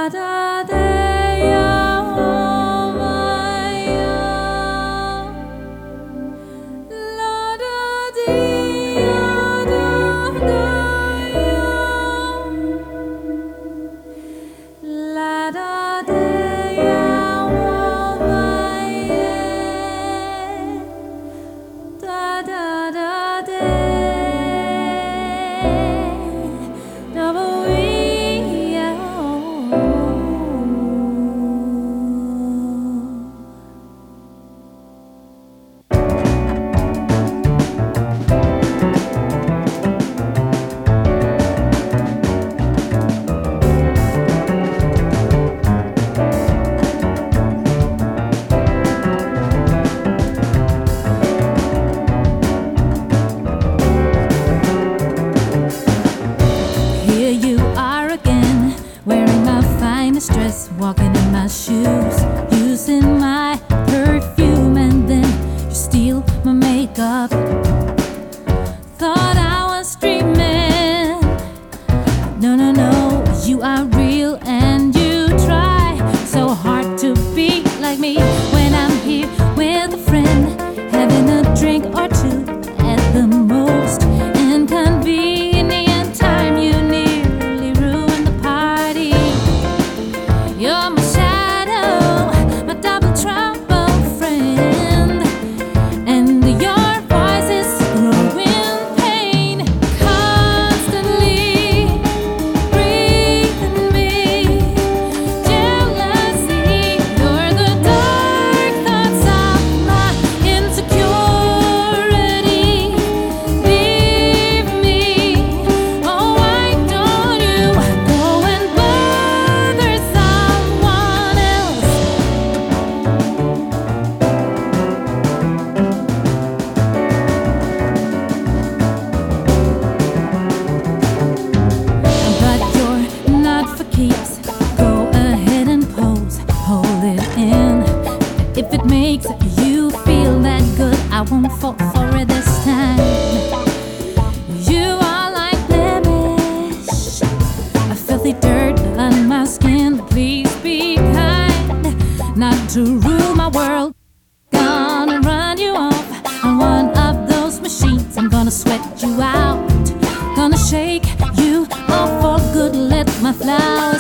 Dress, walking in my shoes, using my perfume, and then you steal my makeup. Thought I was dreaming. No, no, no, you are real and you try so hard to be like me. When I'm here with a friend, having a drink or two at the most inconvenient time, you nearly ruin the party. You're my shadow, my double trouble friend, and your voice is growing pain, constantly breathing me jealousy. You're the dark thoughts of my insecurity. Leave me, oh why don't you go and bother someone else? But you're not for keeps. Go ahead and pose, hold it in. If it makes you feel that good, I won't fall for it this time. You are like blemish, a filthy dirt on my skin. Please be kind, not to rule my world. Gonna run you off on one of those machines. I'm gonna sweat you out, gonna shake you off for good. Let my flowers